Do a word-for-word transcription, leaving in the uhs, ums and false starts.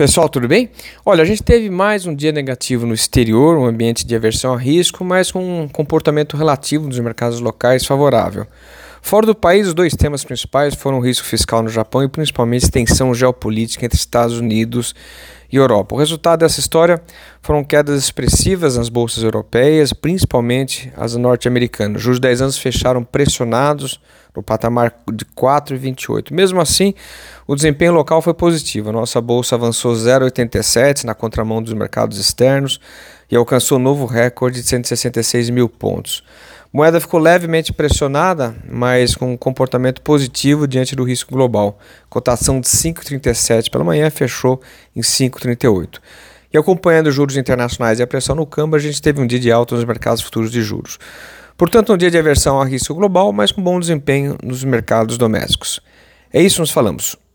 Pessoal, tudo bem? Olha, a gente teve mais um dia negativo no exterior, um ambiente de aversão a risco, mas com um comportamento relativo dos mercados locais favorável. Fora do país, os dois temas principais foram o risco fiscal no Japão e principalmente tensão geopolítica entre Estados Unidos e Europa. O resultado dessa história foram quedas expressivas nas bolsas europeias, principalmente as norte-americanas. Os juros de dez anos fecharam pressionados no patamar de quatro vírgula vinte e oito. Mesmo assim, o desempenho local foi positivo. A nossa bolsa avançou zero vírgula oitenta e sete na contramão dos mercados externos e alcançou um novo recorde de cento e sessenta e seis mil pontos. A moeda ficou levemente pressionada, mas com um comportamento positivo diante do risco global. Cotação de cinco vírgula trinta e sete pela manhã fechou em cinco vírgula trinta e oito. E acompanhando os juros internacionais e a pressão no câmbio, a gente teve um dia de alta nos mercados futuros de juros. Portanto, um dia de aversão a risco global, mas com bom desempenho nos mercados domésticos. É isso, nos falamos.